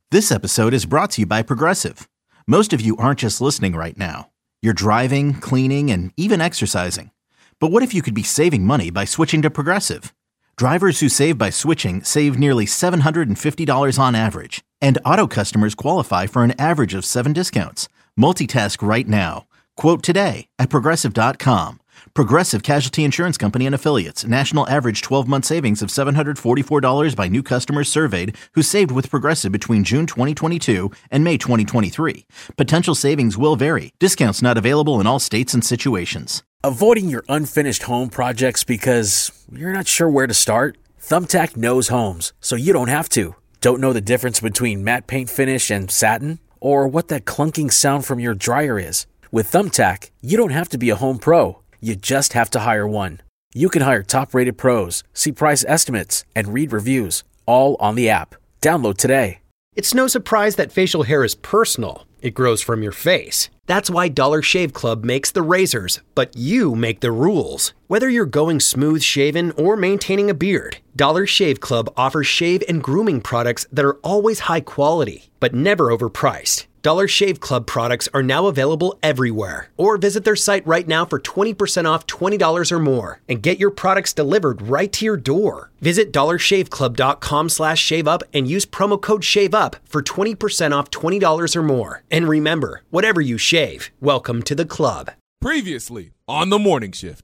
This episode is brought to you by Progressive. Most of you aren't just listening right now. You're driving, cleaning, and even exercising. But what if you could be saving money by switching to Progressive? Drivers who save by switching save nearly $750 on average. And auto customers qualify for an average of 7 discounts. Multitask right now. Quote today at Progressive.com. Progressive Casualty Insurance Company and Affiliates. National average 12-month savings of $744 by new customers surveyed who saved with Progressive between June 2022 and May 2023. Potential savings will vary. Discounts not available in all states and situations. Avoiding your unfinished home projects because you're not sure where to start? Thumbtack knows homes, so you don't have to. Don't know the difference between matte paint finish and satin? Or what that clunking sound from your dryer is? With Thumbtack, you don't have to be a home pro. You just have to hire one. You can hire top-rated pros, see price estimates, and read reviews, all on the app. Download today. It's no surprise that facial hair is personal. It grows from your face. That's why Dollar Shave Club makes the razors, but you make the rules. Whether you're going smooth shaven or maintaining a beard, Dollar Shave Club offers shave and grooming products that are always high quality, but never overpriced. Dollar Shave Club products are now available everywhere. Or visit their site right now for 20% off $20 or more and get your products delivered right to your door. Visit dollarshaveclub.com/shaveup and use promo code SHAVEUP for 20% off $20 or more. And remember, whatever you shave, welcome to the club. Previously on the morning shift.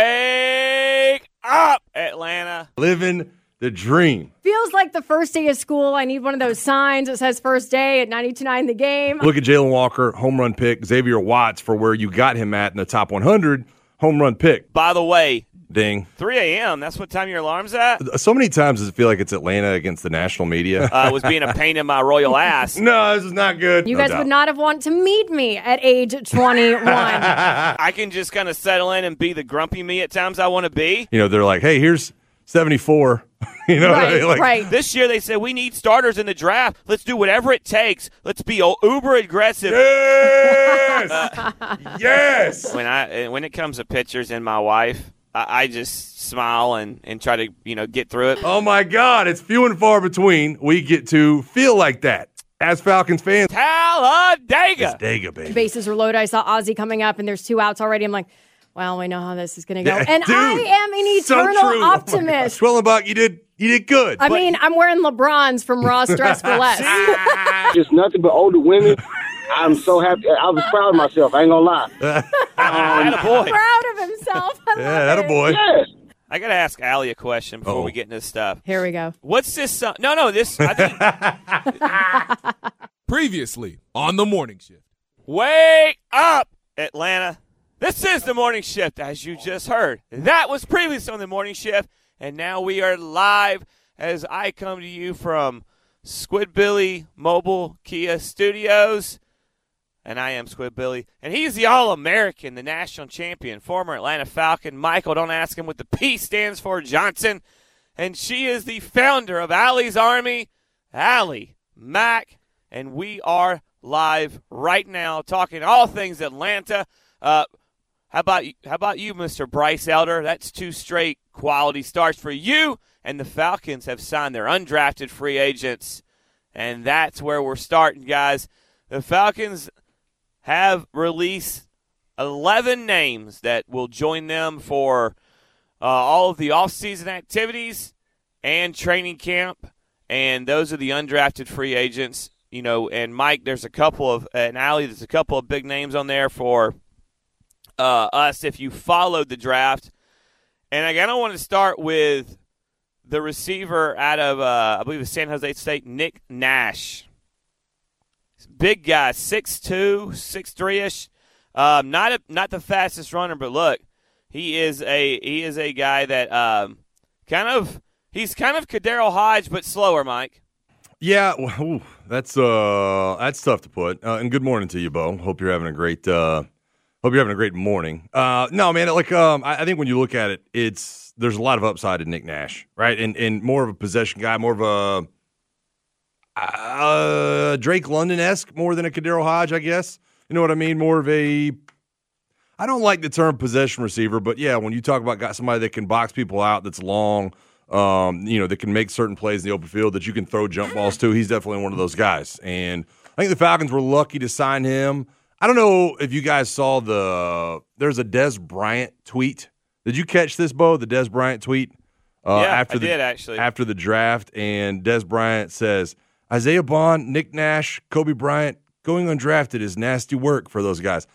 Wake up, Atlanta. Living the dream. Feels like the first day of school. I need one of those signs that says first day at 92.9 The Game. Look at Jalen Walker, home run pick. Xavier Watts for where you got him at in the top 100, home run pick. By the way, ding. 3 a.m., that's what time your alarm's at? So many times does it feel like it's Atlanta against the national media? I was being a pain in my royal ass. No, this is not good. You No guys doubt. would not have wanted to meet me at age 21. I can just kind of settle in and be the grumpy me at times I want to be. You know, they're like, hey, here's 74. You know, Right, like, right. This year they said we need starters in the draft. Let's do whatever it takes. Let's be uber aggressive. Yes! Yes! When it comes to pitchers and my wife, I just smile and try to get through it. Oh, my God. It's few and far between we get to feel like that as Falcons fans. Talladega. Talladega, baby. Bases were loaded. I saw Ozzie coming up, and there's 2 outs already. I'm like, well, we know how this is going to go. Yeah, and dude, I am an eternal so true. optimist. Schwellenbach, you did good. I mean, I'm wearing LeBrons from Raw Stress for Less. Just nothing but older women. I'm so happy. I was proud of myself. I ain't gonna lie. Attaboy. Proud of himself. I Yeah, love that a it. boy. Yes. I got to ask Allie a question before we get into this stuff. Here we go. What's this? This. I think. Previously on the morning shift. Wake up, Atlanta. This is the morning shift, as you just heard. That was previously on the morning shift, and now we are live as I come to you from Squidbilly Mobile Kia Studios. And I am Squidbilly. And he's the All-American, the national champion, former Atlanta Falcon. Michael, don't ask him what the P stands for, Johnson. And she is the founder of Allie's Army, Allie Mack. And we are live right now talking all things Atlanta. How about you, Mr. Bryce Elder? That's 2 straight quality starts for you. And the Falcons have signed their undrafted free agents. And that's where we're starting, guys. The Falcons have released 11 names that will join them for all of the offseason activities and training camp. And those are the undrafted free agents. And Mike, there's a couple of, and Allie, there's a couple of big names on there for us if you followed the draft. And again, I want to start with the receiver out of, I believe it's San Jose State, Nick Nash. Big guy, 6'2", 6'3"-ish. Not the fastest runner, but look, he is a guy that he's kind of Kadero Hodge, but slower, Mike. Yeah, well, that's tough to put. And good morning to you, Bo. Hope you're having a great morning. No, man, I think when you look at it, there's a lot of upside in Nick Nash, right? And more of a possession guy, more of a Drake London-esque more than a Kadero Hodge, I guess. You know what I mean? More of a I don't like the term possession receiver, but yeah, when you talk about somebody that can box people out, that's long, that can make certain plays in the open field that you can throw jump balls to. He's definitely one of those guys. And I think the Falcons were lucky to sign him. I don't know if you guys saw there's a Dez Bryant tweet. Did you catch this, Bo, the Dez Bryant tweet? I did, actually. After the draft, and Dez Bryant says, Isaiah Bond, Nick Nash, Kobe Bryant, going undrafted is nasty work for those guys.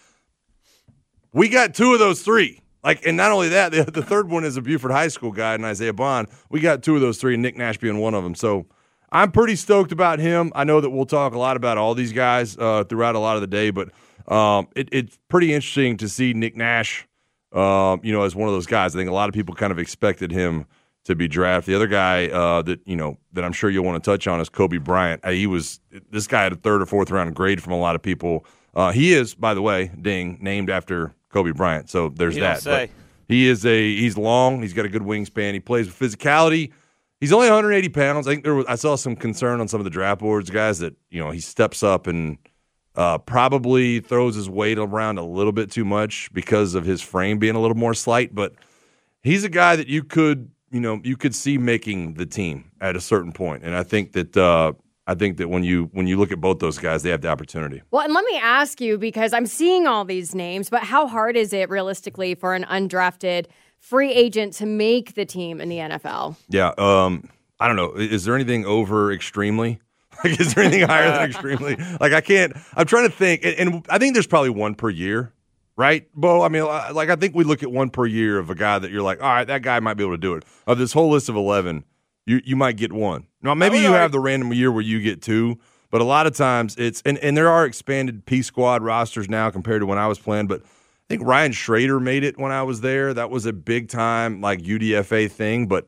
We got 2 of those 3. And not only that, the third one is a Buford High School guy, and Isaiah Bond. We got 2 of those 3, and Nick Nash being one of them. So I'm pretty stoked about him. I know that we'll talk a lot about all these guys throughout a lot of the day, but it's pretty interesting to see Nick Nash, as one of those guys. I think a lot of people kind of expected him to be drafted. The other guy that I'm sure you'll want to touch on is Kobe Bryant. This guy had a 3rd or 4th round grade from a lot of people. He is, by the way, named after Kobe Bryant. So there's that. But he's long. He's got a good wingspan. He plays with physicality. He's only 180 pounds. I think I saw some concern on some of the draft boards, guys, that he steps up and probably throws his weight around a little bit too much because of his frame being a little more slight. But he's a guy that you could see making the team at a certain point. And I think that when you look at both those guys, they have the opportunity. Well, and let me ask you, because I'm seeing all these names, but how hard is it realistically for an undrafted free agent to make the team in the NFL? Yeah, I don't know. Is there anything over extremely? Is there anything higher than extremely? I'm trying to think, and I think there's probably one per year. Right, Bo? I mean, I think we look at one per year of a guy that you're like, all right, that guy might be able to do it. Of this whole list of 11, you might get one. Now, maybe you have the random year where you get 2, but a lot of times it's – and there are expanded P-squad rosters now compared to when I was playing, but I think Ryan Schrader made it when I was there. That was a big-time, UDFA thing, but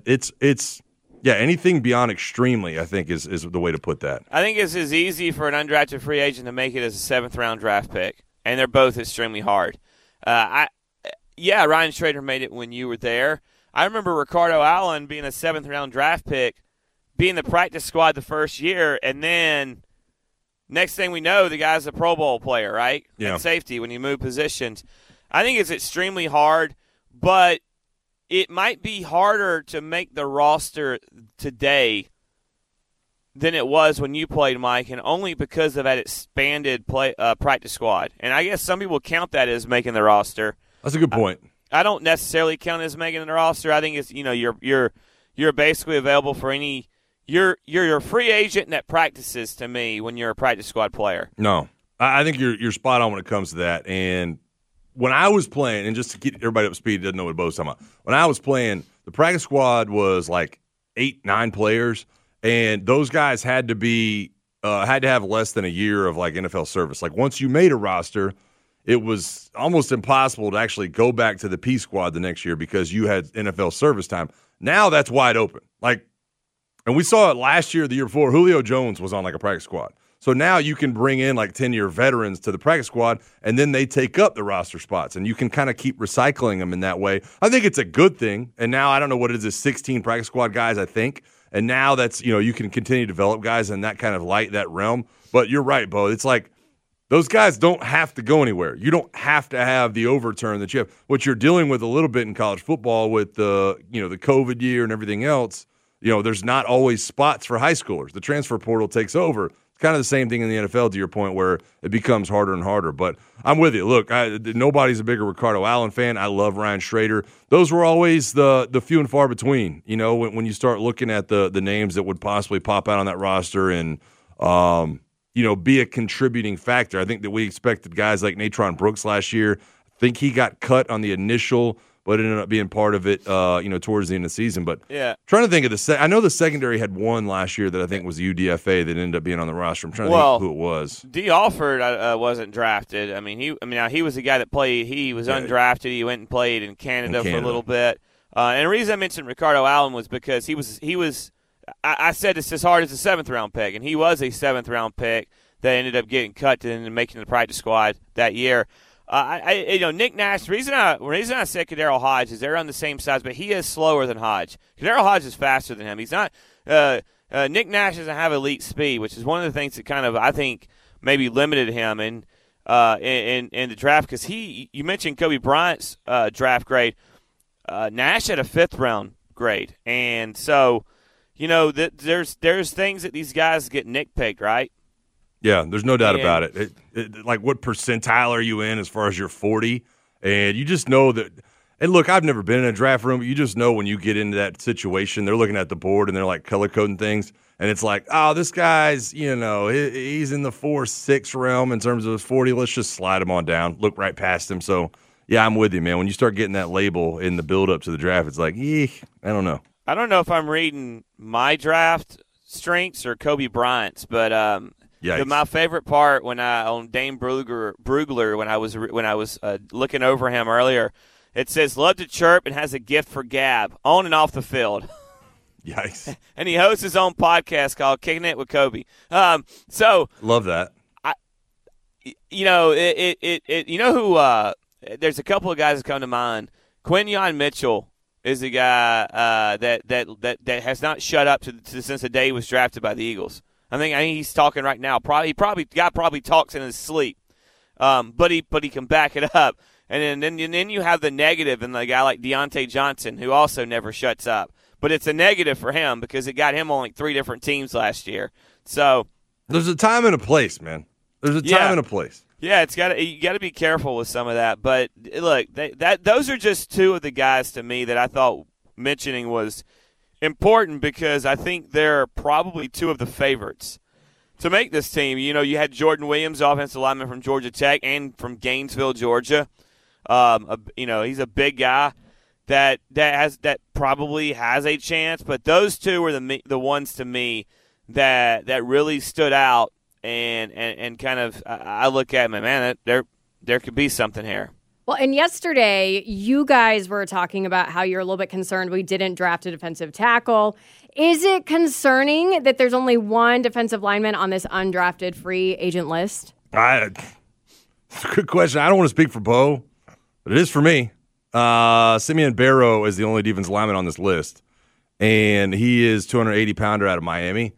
anything beyond extremely, I think, is the way to put that. I think it's as easy for an undrafted free agent to make it as a 7th-round draft pick. And they're both extremely hard. Ryan Schrader made it when you were there. I remember Ricardo Allen being a 7th-round draft pick, being the practice squad the first year, and then next thing we know, the guy's a Pro Bowl player, right? Yeah. At safety when you move positions. I think it's extremely hard, but it might be harder to make the roster today than it was when you played, Mike, and only because of that expanded practice squad. And I guess some people count that as making the roster. That's a good point. I don't necessarily count it as making the roster. I think it's you're basically available for any. You're a free agent that practices to me when you're a practice squad player. No, I think you're spot on when it comes to that. And when I was playing, and just to get everybody up to speed, doesn't know what Bo's talking about. When I was playing, the practice squad was 8-9 players. And those guys had to have less than a year of NFL service. Once you made a roster, it was almost impossible to actually go back to the P squad the next year because you had NFL service time. Now that's wide open. And we saw it last year, the year before. Julio Jones was on a practice squad. So now you can bring in 10-year veterans to the practice squad, and then they take up the roster spots, and you can kind of keep recycling them in that way. I think it's a good thing. And now I don't know what it is, 16 practice squad guys, I think. And now that's, you can continue to develop guys in that kind of that realm. But you're right, Bo. It's those guys don't have to go anywhere. You don't have to have the overturn that you have. What you're dealing with a little bit in college football with the COVID year and everything else, there's not always spots for high schoolers. The transfer portal takes over. It's kind of the same thing in the NFL, to your point, where it becomes harder and harder. But I'm with you. Look, nobody's a bigger Ricardo Allen fan. I love Ryan Schrader. Those were always the few and far between, when you start looking at the names that would possibly pop out on that roster and, be a contributing factor. I think that we expected guys like Natron Brooks last year. I think he got cut on the initial, but ended up being part of it, towards the end of the season. But trying to think of I know the secondary had one last year that I think was the UDFA that ended up being on the roster. I'm trying to think who it was. D. Alford wasn't drafted. He was a guy that played. He was undrafted. He went and played in Canada for a little bit. And the reason I mentioned Ricardo Allen was because he was. I said it's as hard as a 7th-round pick, and he was a 7th-round pick that ended up getting cut and making the practice squad that year. Nick Nash. The reason I said Kadero Hodge is they're on the same size, but he is slower than Hodge. Kadero Hodge is faster than him. He's not. Nick Nash doesn't have elite speed, which is one of the things that kind of I think maybe limited him in the draft. Because you mentioned Kobe Bryant's draft grade. Nash had a 5th round grade. And so, there's things that these guys get nitpicked, right? Yeah, there's no doubt about it. Like, what percentile are you in as far as your 40? And you just know that. And look, I've never been in a draft room, but you just know when you get into that situation, they're looking at the board and they're like color coding things. And it's like, oh, this guy's, he's in the 4-6 realm in terms of his 40. Let's just slide him on down, look right past him. So, yeah, I'm with you, man. When you start getting that label in the build-up to the draft, it's like, I don't know. I don't know if I'm reading my draft strengths or Kobe Bryant's, but my favorite part on Dane Brugler when I was looking over him earlier, it says, love to chirp and has a gift for gab, on and off the field. Yikes. And he hosts his own podcast called Kicking It with Kobe. Love that. There's a couple of guys that come to mind. Quinyon Mitchell is a guy that has not shut up since the day he was drafted by the Eagles. I think he's talking right now. He probably talks in his sleep, but he can back it up. And then you have the negative in the guy like Deontay Johnson, who also never shuts up. But it's a negative for him because it got him on like 3 different teams last year. So there's a time and a place, man. There's a time and a place. Yeah, you got to be careful with some of that. But look, those are just 2 of the guys to me that I thought mentioning was important because I think they're probably 2 of the favorites to make this team. You had Jordan Williams, offensive lineman from Georgia Tech and from Gainesville, Georgia. He's a big guy that probably has a chance. But those 2 are the ones to me that really stood out. And kind of I look at them, man, there could be something here. Well, and yesterday you guys were talking about how you're a little bit concerned we didn't draft a defensive tackle. Is it concerning that there's only 1 defensive lineman on this undrafted free agent list? It's a good question. I don't want to speak for Bo, but it is for me. Simeon Barrow is the only defensive lineman on this list, and he is 280-pounder out of Miami.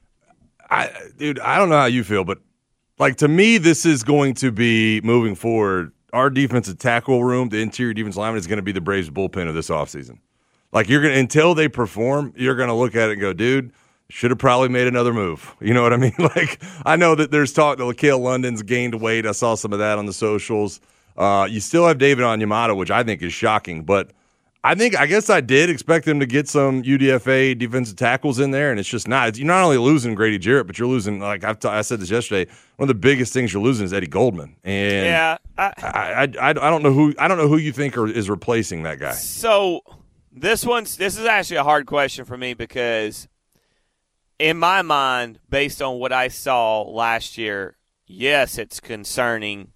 I don't know how you feel, but like to me, this is going to be moving forward. Our defensive tackle room, the interior defense lineman, is going to be the Braves bullpen of this offseason. Like until they perform, you're going to look at it and go, dude, should have probably made another move. You know what I mean? Like I know that there's talk that LaCale London's gained weight. I saw some of that on the socials. You still have David Onyemata, which I think is shocking, but I guess I did expect them to get some UDFA defensive tackles in there, and it's just not. You're not only losing Grady Jarrett, but you're losing, like I said this yesterday, one of the biggest things you're losing is Eddie Goldman. And yeah, I don't know who you think is replacing that guy. So this is actually a hard question for me because in my mind, based on what I saw last year, yes, it's concerning.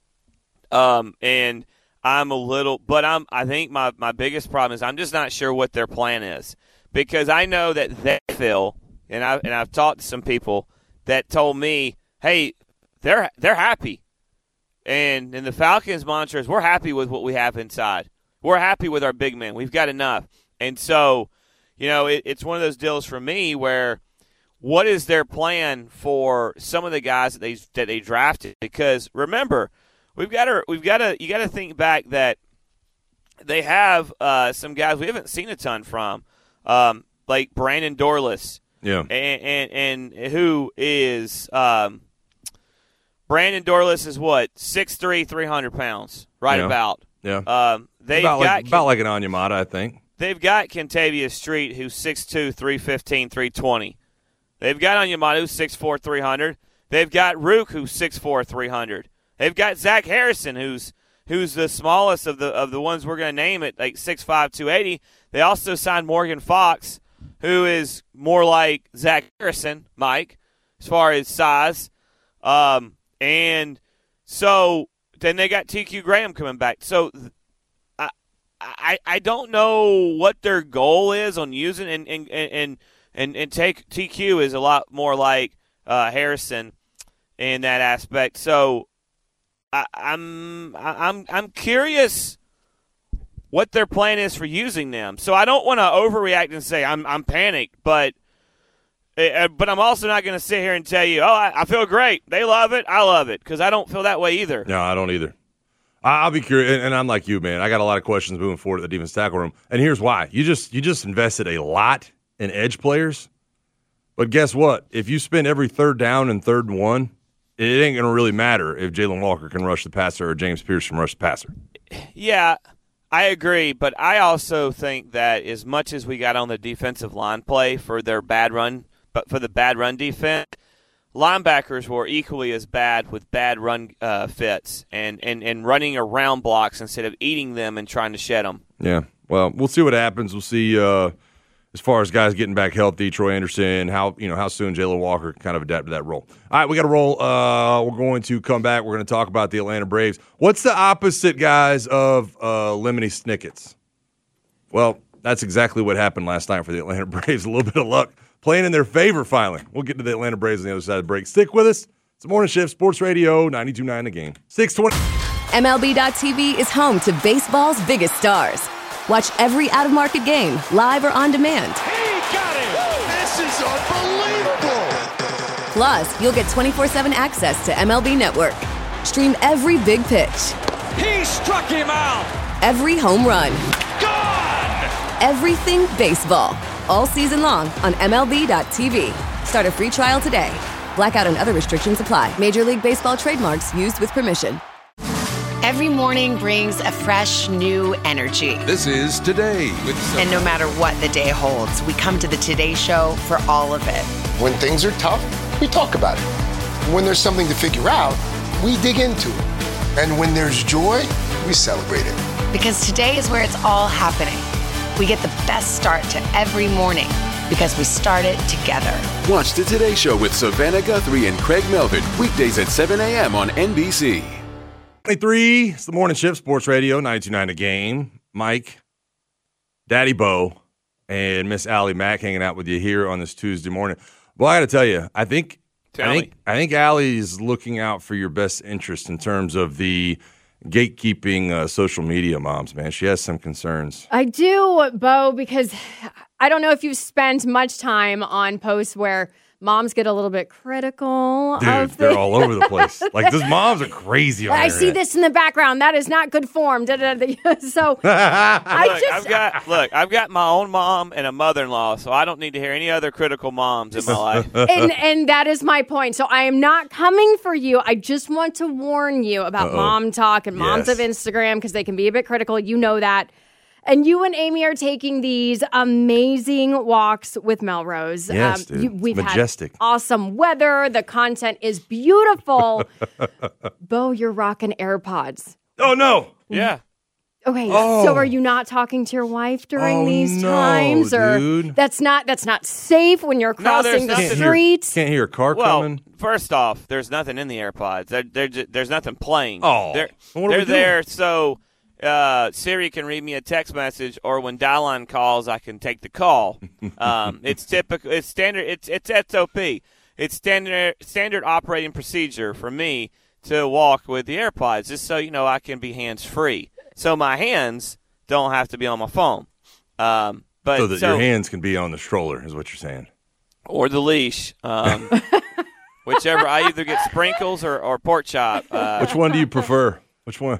And I think my biggest problem is I'm just not sure what their plan is because I know that they feel, and I've talked to some people that told me, hey, they're happy, and the Falcons mantra is we're happy with what we have inside. We're happy with our big men. We've got enough, and so it's one of those deals for me where what is their plan for some of the guys that they drafted? Because remember. You got to think back that they have some guys we haven't seen a ton from, like Brandon Dorlus. Yeah. And who is Brandon Dorlus is what 6'3", 300 pounds, right about. Yeah. They've about got like an Onyemata, I think. They've got Kentavious Street, who's 6'2", 315, 320. They've got Onyemata, who's 6'4", 300. They've got Rook, who's 6'4", 300. They've got Zach Harrison, who's the smallest of the ones we're going to name at like 6'5", 280. They also signed Morgan Fox, who is more like Zach Harrison, Mike, as far as size. And so then they got TQ Graham coming back. So I don't know what their goal is on using and take TQ is a lot more like Harrison in that aspect. So I'm curious what their plan is for using them. So I don't want to overreact and say I'm panicked, but I'm also not going to sit here and tell you, I feel great. They love it. I love it, because I don't feel that way either. No, I don't either. I'll be curious, and I'm like you, man. I got a lot of questions moving forward at the defense tackle room, and here's why. You just invested a lot in edge players, but guess what? If you spend every third down and 3rd and 1, it ain't going to really matter if Jalen Walker can rush the passer or James Pierce can rush the passer. Yeah, I agree, but I also think that as much as we got on the defensive line play for their bad run, but for the bad run defense, linebackers were equally as bad with bad run fits and running around blocks instead of eating them and trying to shed them. Yeah, well, we'll see what happens. We'll see as far as guys getting back healthy, Troy Anderson, how soon Jalen Walker can kind of adapt to that role. All right, we got to roll. We're going to come back. We're going to talk about the Atlanta Braves. What's the opposite, guys, of Lemony Snickets? Well, that's exactly what happened last night for the Atlanta Braves. A little bit of luck playing in their favor finally. We'll get to the Atlanta Braves on the other side of the break. Stick with us. It's the Morning Shift, Sports Radio, 92.9 The Game. 620. MLB.tv is home to baseball's biggest stars. Watch every out-of-market game, live or on demand. He got it! This is unbelievable! Plus, you'll get 24/7 access to MLB Network. Stream every big pitch. He struck him out! Every home run. Gone! Everything baseball. All season long on MLB.tv. Start a free trial today. Blackout and other restrictions apply. Major League Baseball trademarks used with permission. Every morning brings a fresh, new energy. This is Today with Sophie. And no matter what the day holds, we come to the Today Show for all of it. When things are tough, we talk about it. When there's something to figure out, we dig into it. And when there's joy, we celebrate it. Because today is where it's all happening. We get the best start to every morning because we start it together. Watch the Today Show with Savannah Guthrie and Craig Melvin, weekdays at 7 a.m. on NBC. 23, it's the Morning Shift, Sports Radio, 92.9 The Game. Mike, Daddy Bo, and Miss Allie Mack hanging out with you here on this Tuesday morning. Well, I got to tell you, I think Allie's looking out for your best interest in terms of the gatekeeping social media moms, man. She has some concerns. I do, Bo, because I don't know if you've spent much time on posts where moms get a little bit critical. Dude, they're all over the place. Like, those moms are crazy on the I see this in the background. That is not good form. So I've got my own mom and a mother-in-law, so I don't need to hear any other critical moms in my life. And that is my point. So I am not coming for you. I just want to warn you about mom talk and moms of Instagram because they can be a bit critical. You know that. And you and Amy are taking these amazing walks with Melrose. Yes, dude. We've majestic. Had awesome weather. The content is beautiful. Bo, you're rocking AirPods. Oh, no. Yeah. Okay, so are you not talking to your wife during these times? Or dude. That's not safe when you're crossing the street? Can't hear a car coming. First off, there's nothing in the AirPods. There's nothing playing. Oh, they're there so Siri can read me a text message, or when Dial-On calls, I can take the call. It's typical. It's standard. It's SOP. It's standard operating procedure for me to walk with the AirPods, just so I can be hands free, so my hands don't have to be on my phone. So that your hands can be on the stroller, is what you're saying, or the leash. Whichever. I either get Sprinkles or Pork Chop. Which one do you prefer? Which one?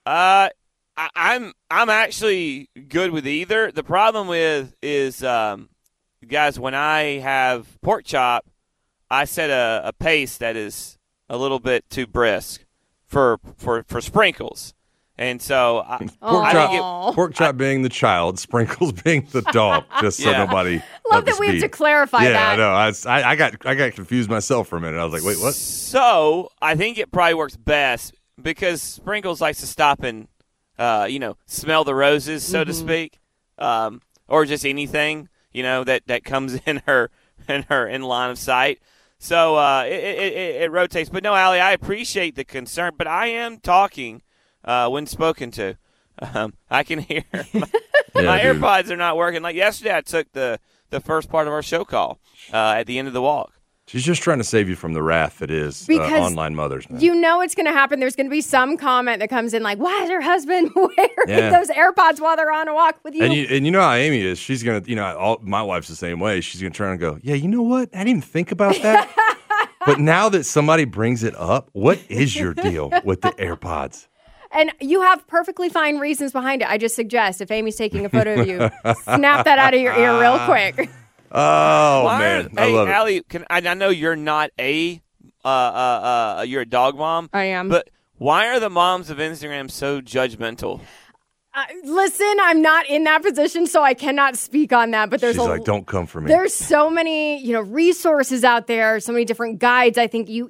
I'm actually good with either. The problem is guys, when I have Pork Chop, I set a pace that is a little bit too brisk for Sprinkles. And so Pork Chop being the child, Sprinkles being the dog, just so nobody love that we have to clarify that. Yeah, I know. I got confused myself for a minute. I was like, wait, what? So I think it probably works best because Sprinkles likes to stop and smell the roses, so to speak, or just anything that comes in her in line of sight. So it rotates. But no, Allie, I appreciate the concern, but I am talking when spoken to. I can hear my AirPods are not working. Like yesterday, I took the first part of our show call at the end of the walk. She's just trying to save you from the wrath that is online mothers. Man. You know it's going to happen. There's going to be some comment that comes in like, why is her husband wearing those AirPods while they're on a walk with you? And you know how Amy is. She's going to, my wife's the same way. She's going to turn and go, yeah, you know what? I didn't even think about that. But now that somebody brings it up, what is your deal with the AirPods? And you have perfectly fine reasons behind it. I just suggest if Amy's taking a photo of you, snap that out of your ear real quick. Oh, man. I love it. Allie, I know you're not you're a dog mom. I am. But why are the moms of Instagram so judgmental? Listen, I'm not in that position, so I cannot speak on that. But She's like, don't come for me. There's so many, resources out there, so many different guides. I think you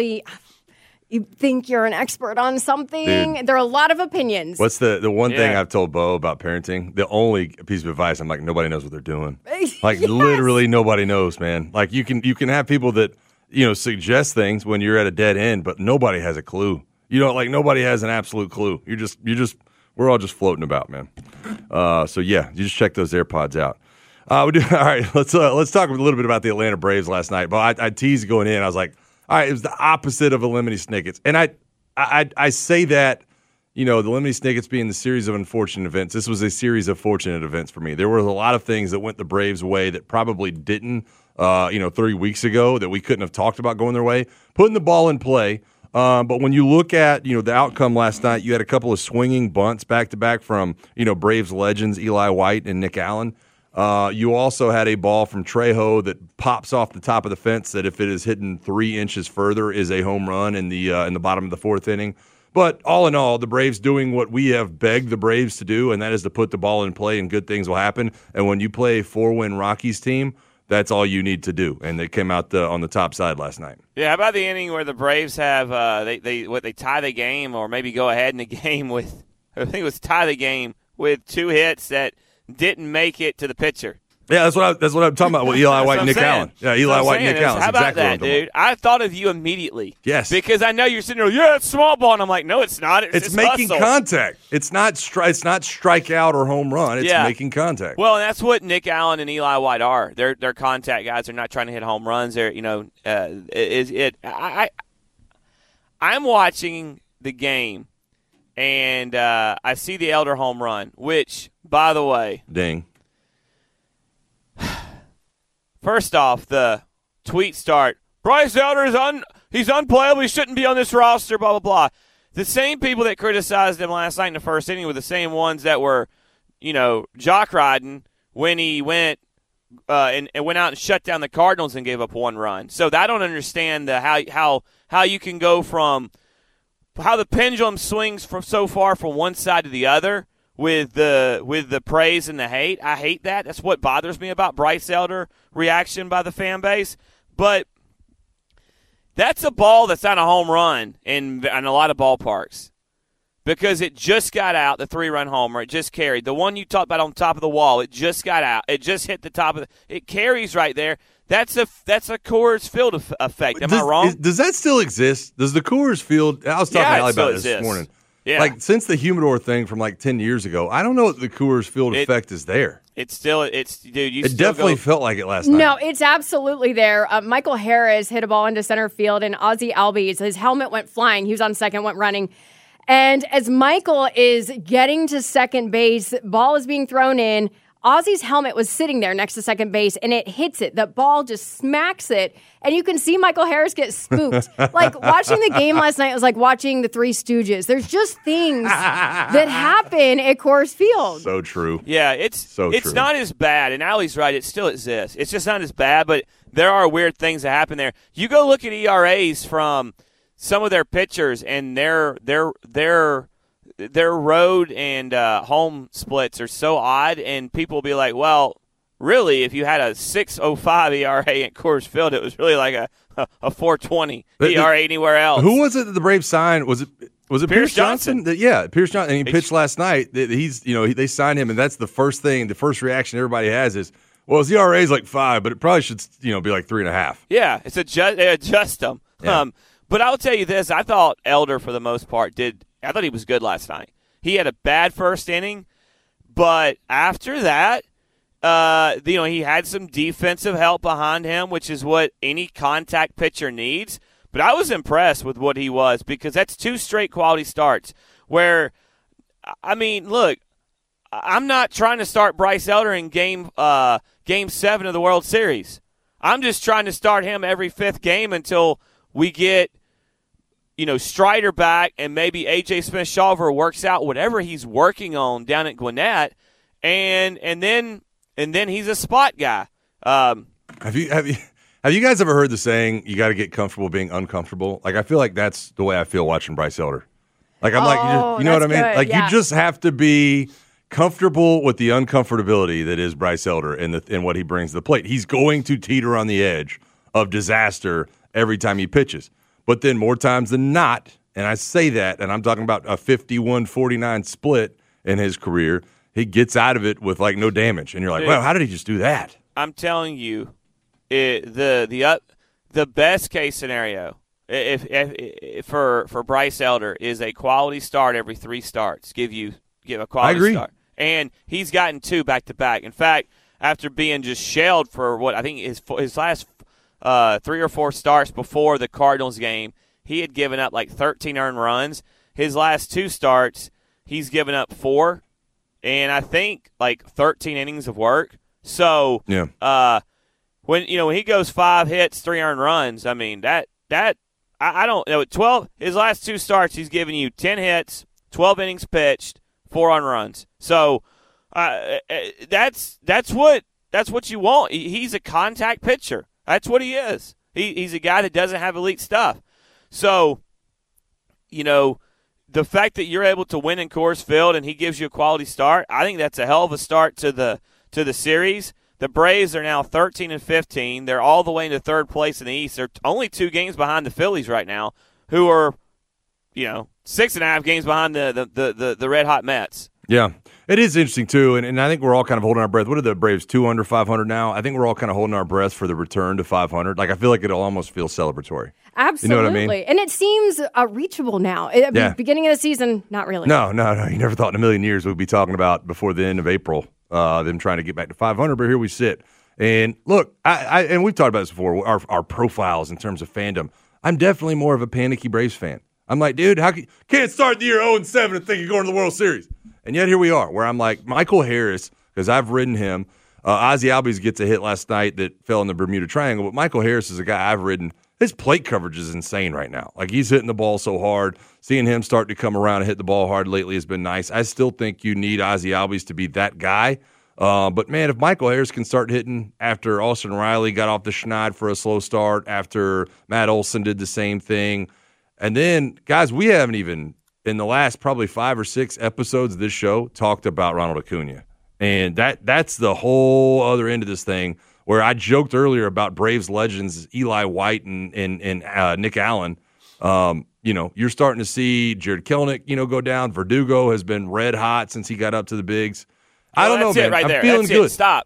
think you're an expert on something. Dude. There are a lot of opinions. What's the one thing I've told Bo about parenting? The only piece of advice, I'm like, nobody knows what they're doing. Like, literally nobody knows, man. Like, you can have people that, suggest things when you're at a dead end, but nobody has a clue. Nobody has an absolute clue. We're all just floating about, man. So yeah, you just check those AirPods out. All right, let's talk a little bit about the Atlanta Braves last night. But I teased going in. I was like, all right, it was the opposite of a Lemony Snicket's, and I say that, the Lemony Snicket's being the series of unfortunate events. This was a series of fortunate events for me. There were a lot of things that went the Braves' way that probably didn't, 3 weeks ago that we couldn't have talked about going their way. Putting the ball in play. But when you look at, the outcome last night, you had a couple of swinging bunts back-to-back from, Braves legends Eli White and Nick Allen. You also had a ball from Trejo that pops off the top of the fence that if it is hidden 3 inches further is a home run in the bottom of the 4th inning. But all in all, the Braves doing what we have begged the Braves to do, and that is to put the ball in play and good things will happen. And when you play a 4-win Rockies team, that's all you need to do, and they came out on the top side last night. Yeah, how about the inning where the Braves have they tie the game or maybe go ahead in the game with, I think it was tie the game with 2 hits that didn't make it to the pitcher. Yeah, that's what I'm talking about with Eli White and Nick Allen. Yeah, Eli White and Nick Allen. How about exactly that, dude? I thought of you immediately. Yes. Because I know you're sitting there, it's small ball, and I'm like, no, it's not. It's making hustle. contact. It's not strikeout or home run. It's making contact. Well, and that's what Nick Allen and Eli White are. They're contact guys. They're not trying to hit home runs. They're I'm watching the game, and I see the Elder home run, which, by the way, ding. First off, the tweet start, Bryce Elder he's unplayable. He shouldn't be on this roster, blah, blah, blah. The same people that criticized him last night in the first inning were the same ones that were, jock riding when he went and went out and shut down the Cardinals and gave up 1 run. So I don't understand how you can go from how the pendulum swings from so far from one side to the other with the praise and the hate. I hate that. That's what bothers me about Bryce Elder reaction by the fan base. But that's a ball that's not a home run in a lot of ballparks because it just got out, the 3-run homer. It just carried. The one you talked about on top of the wall, it just got out. It just hit the top of it carries right there. That's a Coors Field effect. Am I wrong? Does that still exist? Does the Coors Field – I was talking to Allie about this morning. Yeah. Like, since the humidor thing from 10 years ago, I don't know if the Coors Field effect is there. It's dude, it definitely felt like it last night. No, it's absolutely there. Michael Harris hit a ball into center field, and Ozzie Albies, his helmet went flying. He was on second, went running. And as Michael is getting to second base, ball is being thrown in. Ozzie's helmet was sitting there next to second base, and it hits it. The ball just smacks it, and you can see Michael Harris get spooked. Like, watching the game last night was like watching the Three Stooges. There's just things that happen at Coors Field. So true. Yeah, it's not as bad, and Allie's right. It still exists. It's just not as bad, but there are weird things that happen there. You go look at ERAs from some of their pitchers, and their road and home splits are so odd, and people will be like, well, really, if you had a 6.05 ERA at Coors Field, it was really like a 4.20 ERA anywhere else. Who was it that the Braves signed? Was it Pierce Johnson? Yeah, Pierce Johnson. And he pitched last night. They signed him, and that's the first thing, the first reaction everybody has is, well, his ERA is like 5, but it probably should be like 3.5. Yeah, they adjust them. Yeah. But I'll tell you this, I thought Elder, for the most part, I thought he was good last night. He had a bad first inning, but after that, he had some defensive help behind him, which is what any contact pitcher needs. But I was impressed with what he was because that's 2 straight quality starts where, I mean, look, I'm not trying to start Bryce Elder in Game 7 of the World Series. I'm just trying to start him every 5th game until we get Strider back and maybe A.J. Smith-Shawver works out whatever he's working on down at Gwinnett, and then he's a spot guy. Have you guys ever heard the saying, you got to get comfortable being uncomfortable? Like, I feel like that's the way I feel watching Bryce Elder. Like, I'm you know what I mean? Good. Like, yeah. you just have to be comfortable with the uncomfortability that is Bryce Elder and what he brings to the plate. He's going to teeter on the edge of disaster every time he pitches. But then more times than not, and I say that, and I'm talking about a 51-49 split in his career, he gets out of it with, like, no damage. And you're like, wow, how did he just do that? I'm telling you, the best case scenario if for Bryce Elder is a quality start every 3 starts. Give a quality start, and he's gotten 2 back to back. In fact, after being just shelled for what I think his last 3 or 4 starts before the Cardinals game, he had given up like 13 earned runs. His last 2 starts, he's given up 4, and I think like 13 innings of work. So when he goes 5 hits, 3 earned runs, I mean that I don't know. 12 his last 2 starts, he's given you 10 hits, 12 innings pitched, 4 earned runs. So that's what you want. He's a contact pitcher. That's what he is. He's a guy that doesn't have elite stuff. So, the fact that you're able to win in Coors Field and he gives you a quality start, I think that's a hell of a start to the series. The Braves are now 13-15. They're all the way into 3rd place in the East. They're only 2 games behind the Phillies right now, who are, 6.5 games behind the red hot Mets. Yeah, it is interesting too, and I think we're all kind of holding our breath. What are the Braves, 2 under 500 now? I think we're all kind of holding our breath for the return to 500. Like, I feel like it'll almost feel celebratory. Absolutely. You know what I mean? And it seems reachable now. Beginning of the season, not really. No. You never thought in a million years we'd be talking about before the end of April them trying to get back to 500, but here we sit. And look, and we've talked about this before, our profiles in terms of fandom. I'm definitely more of a panicky Braves fan. I'm like, dude, can't start the year 0-7 and think you're going to the World Series. And yet here we are, where I'm like, Michael Harris, because I've ridden him. Ozzie Albies gets a hit last night that fell in the Bermuda Triangle, but Michael Harris is a guy I've ridden. His plate coverage is insane right now. Like, he's hitting the ball so hard. Seeing him start to come around and hit the ball hard lately has been nice. I still think you need Ozzie Albies to be that guy. But, man, if Michael Harris can start hitting after Austin Riley got off the schneid for a slow start, after Matt Olson did the same thing, and then, guys, we haven't even, in the last probably 5 or 6 episodes of this show, talked about Ronald Acuna. And that's the whole other end of this thing, where I joked earlier about Braves legends Eli White and Nick Allen. You're starting to see Jared Kelenic, go down. Verdugo has been red hot since he got up to the bigs. I don't know, man. Right there. I'm feeling good. Stop.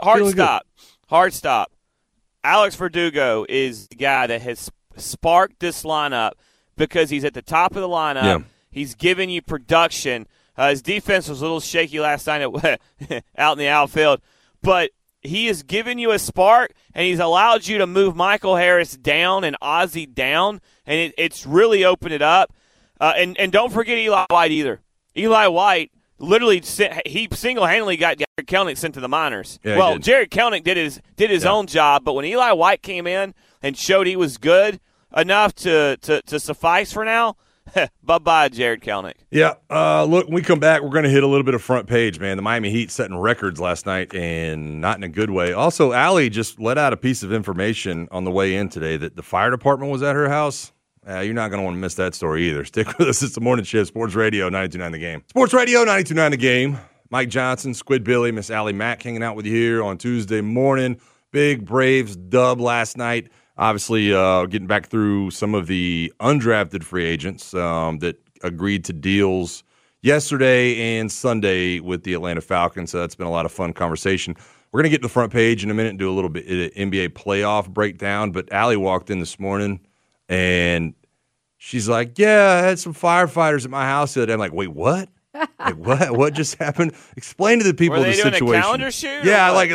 Hard stop. Alex Verdugo is the guy that has sparked this lineup because he's at the top of the lineup. Yeah. He's giving you production. His defense was a little shaky last night out in the outfield, but he has given you a spark, and he's allowed you to move Michael Harris down and Ozzie down, and it's really opened it up. And don't forget Eli White either. Eli White literally he single-handedly got Jared Kelenic sent to the minors. Yeah, Jared Kelenic did his own job, but when Eli White came in and showed he was good enough to suffice for now, bye-bye, Jared Kelenic. Yeah, look, when we come back, we're going to hit a little bit of front page, man. The Miami Heat setting records last night, and not in a good way. Also, Allie just let out a piece of information on the way in today that the fire department was at her house. You're not going to want to miss that story either. Stick with us. It's the Morning Shift, Sports Radio 92.9 The Game. Sports Radio 92.9 The Game. Mike Johnson, Squid Billy, Miss Allie Mack hanging out with you here on Tuesday morning. Big Braves dub last night. Obviously, getting back through some of the undrafted free agents that agreed to deals yesterday and Sunday with the Atlanta Falcons. So that's been a lot of fun conversation. We're going to get to the front page in a minute and do a little bit of NBA playoff breakdown. But Allie walked in this morning, and she's like, yeah, I had some firefighters at my house the other day. I'm like, wait, what? Like, what? What just happened? Explain to the people the situation. Were they doing a calendar shoot? Yeah, right.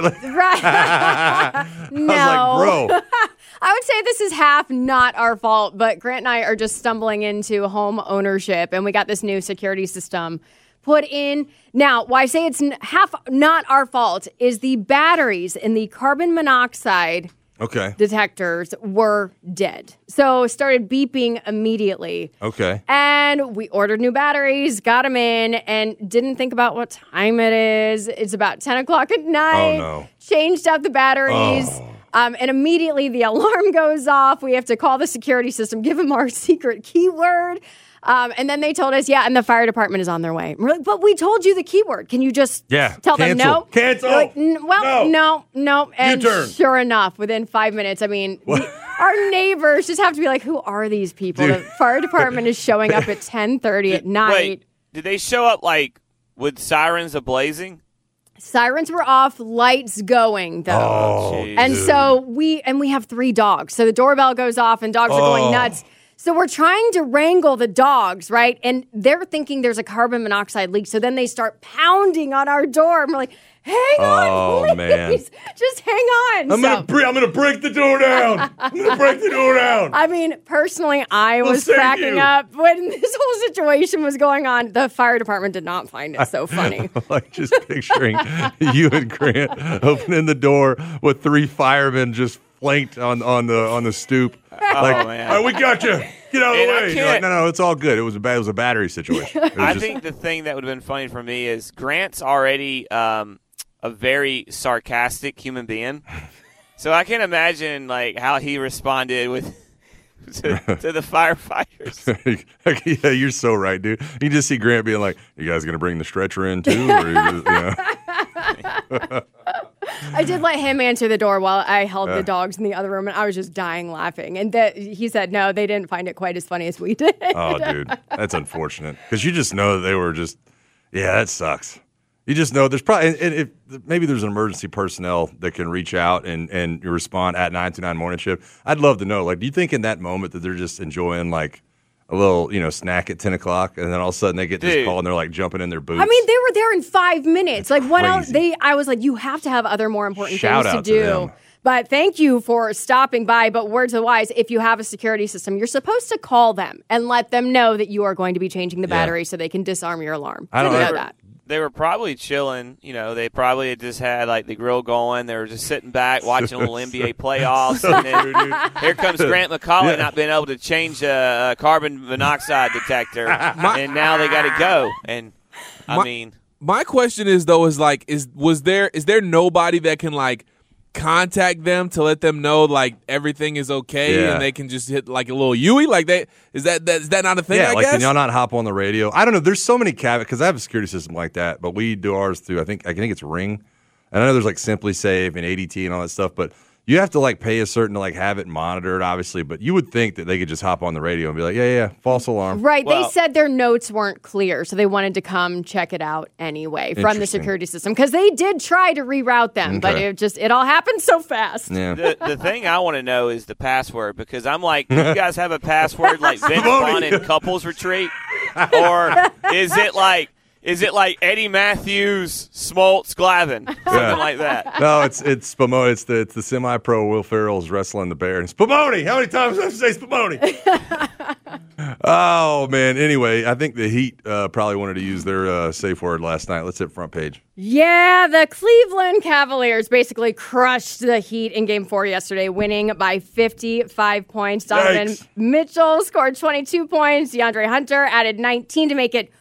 No. I was like, bro. I would say this is half not our fault, but Grant and I are just stumbling into home ownership, and we got this new security system put in. Now, why I say it's half not our fault is the batteries in the carbon monoxide Okay. detectors were dead. So it started beeping immediately. Okay. And we ordered new batteries, got them in, and didn't think about what time it is. It's about 10 o'clock at night. Oh, no. Changed out the batteries. Oh. And immediately the alarm goes off. We have to call the security system, give them our secret keyword. And then they told us, and the fire department is on their way. We're like, but we told you the keyword. Can you just tell them no? Cancel. Like, no. And U-turn. sure enough, within 5 minutes, I mean, our neighbors just have to be like, who are these people? Dude. The fire department is showing up at 10:30 at night. Wait, did they show up like with sirens ablazing? Sirens were off, lights going though. Oh, and dude. so we have 3 dogs. So the doorbell goes off and dogs are going nuts. So we're trying to wrangle the dogs, right? And they're thinking there's a carbon monoxide leak. So then they start pounding on our door. And we're like, hang on, please. Man. Just hang on. I'm gonna break the door down. I'm gonna break the door down. I mean, personally, I was save cracking you. up when this whole situation was going on. The fire department did not find it so funny. Like just picturing you and Grant opening the door with 3 firemen just flanked on the stoop. Like, man. all right, we got you. Get out of the And I way. You're like, can't- no, it's all good. It was a battery situation. It was I just- think the thing that would have been funny for me is Grant's already a very sarcastic human being. So I can imagine like how he responded with to the firefighters. Yeah, you're so right, dude. You just see Grant being like, "You guys gonna bring the stretcher in too?" Or you just, I did let him answer the door while I held the dogs in the other room, and I was just dying laughing. And he said, no, they didn't find it quite as funny as we did. Oh, dude, that's unfortunate because you just know that they were just, that sucks. You just know there's probably, and if maybe there's an emergency personnel that can reach out and respond at 929 morning shift. I'd love to know. Like, do you think in that moment that they're just enjoying like a little, snack at 10 o'clock, and then all of a sudden they get this call and they're like jumping in their boots? I mean, they were there in 5 minutes. Like, what else? Crazy. I was like, you have to have other more important Shout things to out to do. them. But thank you for stopping by. But words of wise, if you have a security system, you're supposed to call them and let them know that you are going to be changing the battery so they can disarm your alarm. I don't know know that. They were probably chilling. They probably had just had like the grill going. They were just sitting back watching a little NBA playoffs. And then here comes Grant McCauley not being able to change a carbon monoxide detector, and now they got to go. And my question is though is there nobody that can like contact them to let them know like everything is okay and they can just hit like a little Yui? Like is that not a thing? Yeah, I like guess? can y'all not hop on the radio? I don't know. There's so many caveats because I have a security system like that, but we do ours through I think it's Ring. And I know there's like Simply Safe and ADT and all that stuff, but you have to like pay a certain to like have it monitored, obviously. But you would think that they could just hop on the radio and be like, yeah, false alarm. Right. They said their notes weren't clear, so they wanted to come check it out anyway from the Interesting. security system because they did try to reroute them, but it all happened so fast. Yeah. the thing I want to know is the password, because I'm like, do you guys have a password like Vince Vaughn in Couples Retreat, or is it like Eddie Matthews, Smoltz, Glavin, something like that? No, it's Spumoni. It's the semi-pro Will Ferrell's wrestling the bear. And Spumoni! How many times do I have to say Spumoni? Oh, man. Anyway, I think the Heat probably wanted to use their safe word last night. Let's hit front page. Yeah, the Cleveland Cavaliers basically crushed the Heat in Game 4 yesterday, winning by 55 points. Donovan Mitchell scored 22 points. DeAndre Hunter added 19 to make it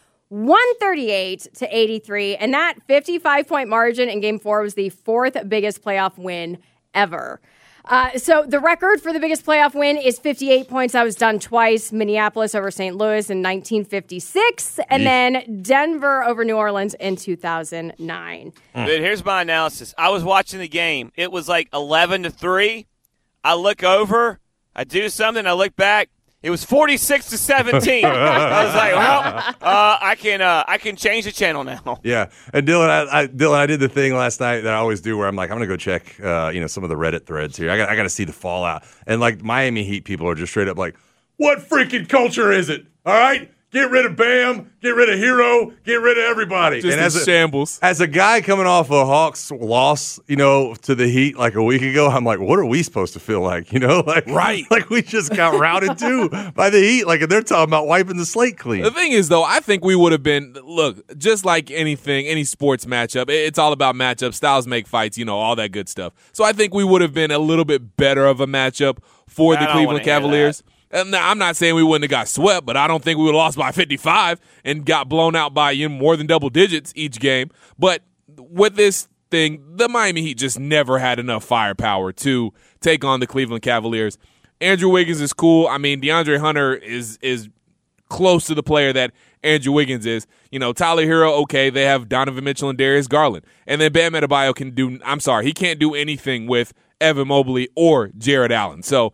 138-83, and that 55-point margin in Game 4 was the 4th biggest playoff win ever. So the record for the biggest playoff win is 58 points. That was done twice, Minneapolis over St. Louis in 1956, and then Denver over New Orleans in 2009. But here's my analysis. I was watching the game. It was like 11-3. I look over, I do something, I look back. It was 46-17. I was like, well, I can change the channel now. Yeah, and Dylan, I did the thing last night that I always do, where I'm like, I'm gonna go check, some of the Reddit threads here. I got to see the fallout, and like Miami Heat people are just straight up like, what freaking culture is it? All right, Get rid of Bam. Get rid of Hero. Get rid of everybody. Just and shambles. As a guy coming off a Hawks loss, to the Heat like a week ago, I'm like, what are we supposed to feel like? Right. Like we just got routed too by the Heat. Like they're talking about wiping the slate clean. The thing is, though, I think we would have been, look, just like anything, any sports matchup, it's all about matchups. Styles make fights, all that good stuff. So I think we would have been a little bit better of a matchup for the Cleveland Cavaliers. And I'm not saying we wouldn't have got swept, but I don't think we would have lost by 55 and got blown out by more than double digits each game. But with this thing, the Miami Heat just never had enough firepower to take on the Cleveland Cavaliers. Andrew Wiggins is cool. I mean, DeAndre Hunter is close to the player that Andrew Wiggins is. Tyler Hero, okay, they have Donovan Mitchell and Darius Garland. And then Bam Adebayo he can't do anything with Evan Mobley or Jared Allen. So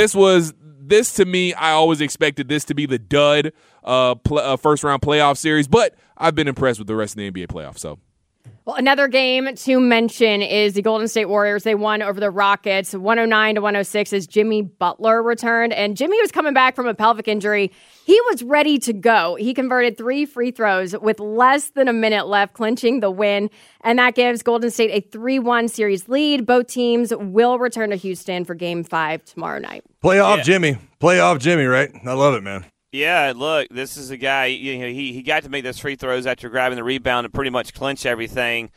This, to me, I always expected this to be the dud first-round playoff series, but I've been impressed with the rest of the NBA playoffs. So, well, another game to mention is the Golden State Warriors. They won over the Rockets 109-106 as Jimmy Butler returned. And Jimmy was coming back from a pelvic injury. He was ready to go. He converted 3 free throws with less than a minute left, clinching the win. And that gives Golden State a 3-1 series lead. Both teams will return to Houston for Game 5 tomorrow night. Playoff Jimmy, right? I love it, man. Yeah, look, this is a guy, he got to make those free throws after grabbing the rebound and pretty much clinch everything.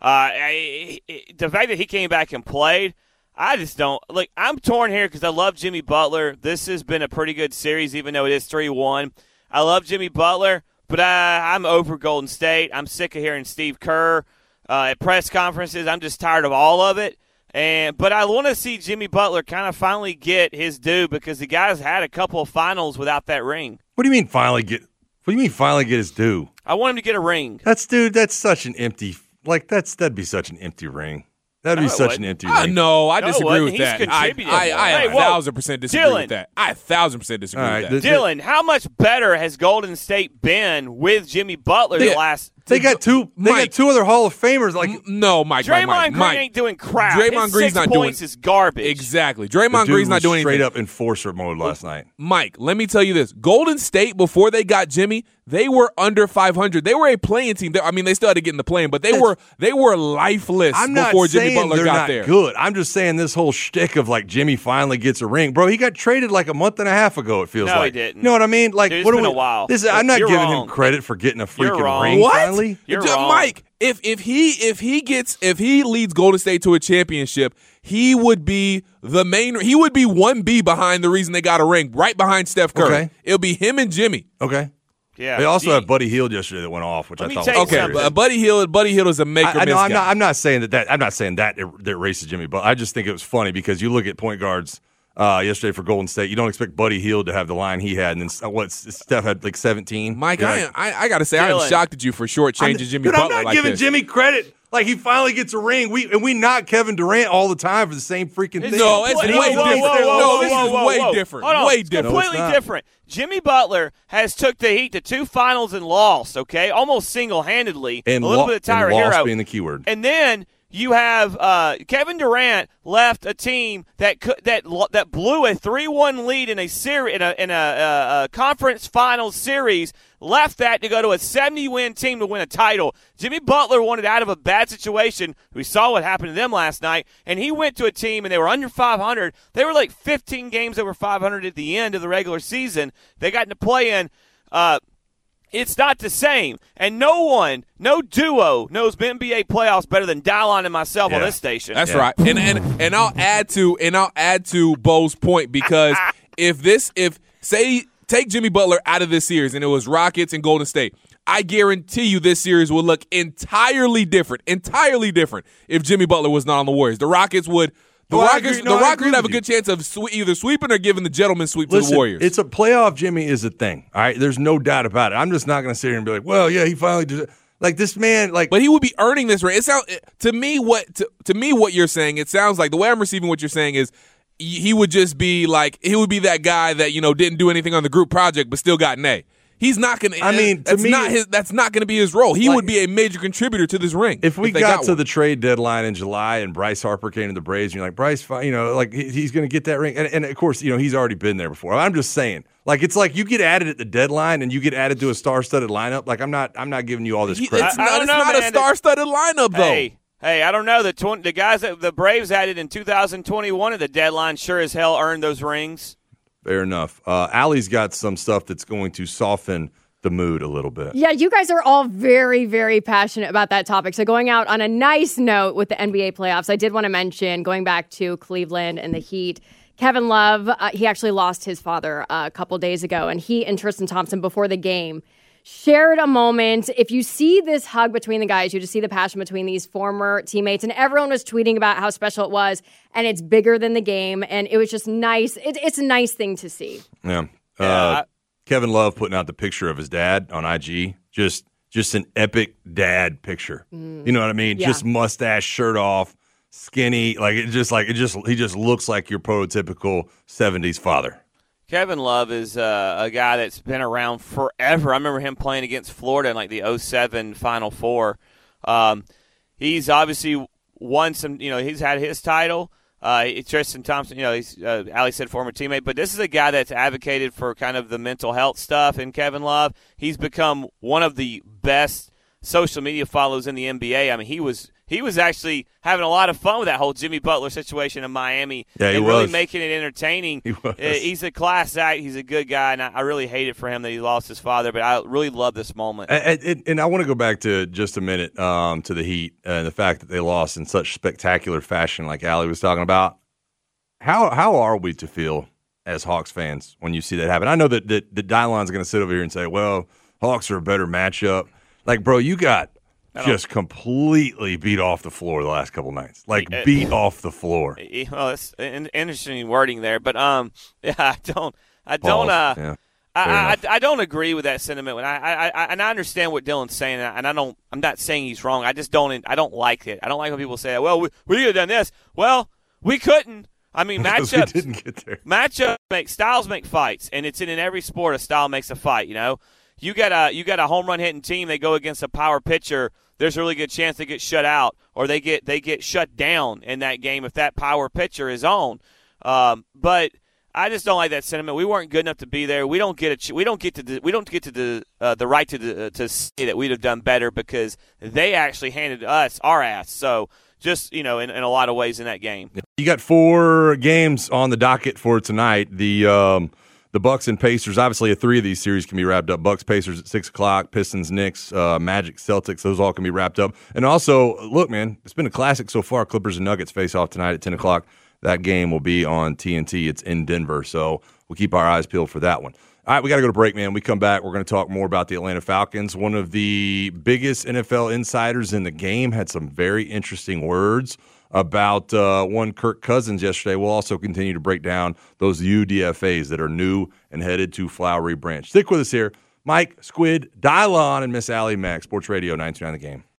The fact that he came back and played, I just don't – look, I'm torn here because I love Jimmy Butler. This has been a pretty good series, even though it is 3-1. I love Jimmy Butler, but I'm over Golden State. I'm sick of hearing Steve Kerr at press conferences. I'm just tired of all of it. But I want to see Jimmy Butler kind of finally get his due because the guy's had a couple of finals without that ring. What do you mean finally get his due? I want him to get a ring. That's such an empty that'd be such an empty ring. That'd be such an empty ring. No, I disagree with that. I 1,000% disagree with that. I 1,000% disagree with that. Dylan, how much better has Golden State been with Jimmy Butler the last? They got two other Hall of Famers. No, Mike. Draymond Green ain't doing crap. Draymond Green's not doing. Is garbage. Exactly. Draymond Green's not doing straight anything. up enforcer mode last night. Mike, let me tell you this: Golden State, before they got Jimmy, they were under 500. They were a playing team. I mean, they still had to get in the play-in, but they were lifeless before Jimmy Butler got there. Good. I'm just saying this whole shtick of Jimmy finally gets a ring, bro. He got traded a month and a half ago. It feels like. No, he didn't. You know what I mean? Dude, it's been a while. I'm not giving wrong. him credit for getting a freaking ring. What? Finally. You're wrong. Mike, if he leads Golden State to a championship, he would be 1B behind the reason they got a ring, right behind Steph Curry. Okay. It'll be him and Jimmy. Okay. Yeah. They also had Buddy Hield yesterday that went off, which I thought was okay. Buddy Hield is a make or miss guy. I'm not saying that erases Jimmy, but I just think it was funny because you look at point guards yesterday for Golden State. You don't expect Buddy Hield to have the line he had, and then Steph had 17. Mike, I got to say, I'm shocked at you for shortchanging Jimmy Butler like this. I'm not giving Jimmy credit. He finally gets a ring. We knock Kevin Durant all the time for the same freaking thing. No, it's way different. This is way different. Hold on. Way different. Completely different. Jimmy Butler has took the Heat to 2 finals and lost, okay? Almost single-handedly. And a little bit of Tyler Hero. Hero. Being the key word. And then you have Kevin Durant left a team that blew a 3-1 lead in a series in a conference finals series, left that to go to a 70-win team to win a title. Jimmy Butler wanted out of a bad situation. We saw what happened to them last night, and he went to a team and they were under 500. They were 15 games over 500 at the end of the regular season. They got into play-in. It's not the same. And no duo knows NBA playoffs better than Dallon and myself on this station. That's right. And I'll add to Bo's point because take Jimmy Butler out of this series and it was Rockets and Golden State, I guarantee you this series would look entirely different if Jimmy Butler was not on the Warriors. The Rockets would have a good chance of either sweeping or giving the gentleman sweep to the Warriors. It's a playoff Jimmy is a thing. All right, there's no doubt about it. I'm just not going to sit here and be like, well, yeah, he finally did it. This man, but he would be earning this ring. It sounds to me what you're saying. It sounds like the way I'm receiving what you're saying is he would just be he would be that guy that didn't do anything on the group project but still got an A. He's not going to. I mean, to me, that's not going to be his role. He would be a major contributor to this ring. If we got to the trade deadline in July and Bryce Harper came to the Braves, and you're like, Bryce, he's going to get that ring. And of course, he's already been there before. I'm just saying, it's like you get added at the deadline and you get added to a star-studded lineup. Like I'm not giving you all this credit. It's not a star-studded lineup though. Hey, I don't know. The guys that the Braves added in 2021 at the deadline sure as hell earned those rings. Fair enough. Allie's got some stuff that's going to soften the mood a little bit. Yeah, you guys are all very, very passionate about that topic. So going out on a nice note with the NBA playoffs, I did want to mention, going back to Cleveland and the Heat, Kevin Love, he actually lost his father a couple days ago, and he and Tristan Thompson before the game shared a moment. If you see this hug between the guys, you just see the passion between these former teammates, and everyone was tweeting about how special it was, and it's bigger than the game, and it was just nice. It's a nice thing to see. Yeah. Kevin Love putting out the picture of his dad on IG, just an epic dad picture. You know what I mean? Yeah. Just mustache, shirt off, skinny, he just looks like your prototypical 70s father. Kevin Love is a guy that's been around forever. I remember him playing against Florida in the 2007 Final Four. He's obviously won some, he's had his title. Tristan Thompson, he's Ali said former teammate, but this is a guy that's advocated for kind of the mental health stuff in Kevin Love. He's become one of the best social media followers in the NBA. I mean, he was actually having a lot of fun with that whole Jimmy Butler situation in Miami. Yeah, and really making it entertaining. He's a class act. He's a good guy, and I really hate it for him that he lost his father, but I really love this moment. And I want to go back to just a minute to the Heat and the fact that they lost in such spectacular fashion like Allie was talking about. How are we to feel as Hawks fans when you see that happen? I know that Dylon's going to sit over here and say, well, Hawks are a better matchup. Bro, you got just completely beat off the floor the last couple nights. Beat off the floor. Well, it's an interesting wording there, but I don't agree with that sentiment. And I understand what Dylan's saying, and I'm not saying he's wrong. I don't like it. I don't like when people say, well, we could have done this. Well, we couldn't. I mean, matchups. We didn't get there. Styles make fights, and it's in every sport. A style makes a fight. You got a home run hitting team. They go against a power pitcher. There's a really good chance they get shut out or they get shut down in that game if that power pitcher is on. But I just don't like that sentiment. We weren't good enough to be there. We don't get the right to say that we'd have done better because they actually handed us our ass. So just in a lot of ways in that game. You got 4 games on the docket for tonight. The Bucks and Pacers, obviously, 3 of these series can be wrapped up. Bucks, Pacers at 6 o'clock, Pistons, Knicks, Magic, Celtics, those all can be wrapped up. And also, look, man, it's been a classic so far. Clippers and Nuggets face off tonight at 10 o'clock. That game will be on TNT. It's in Denver, so we'll keep our eyes peeled for that one. All right, we got to go to break, man. When we come back, we're going to talk more about the Atlanta Falcons. One of the biggest NFL insiders in the game had some very interesting words about one Kirk Cousins yesterday. We'll also continue to break down those UDFAs that are new and headed to Flowery Branch. Stick with us here. Mike, Squid, Dylon, and Miss Allie Mack, Sports Radio 929 The Game.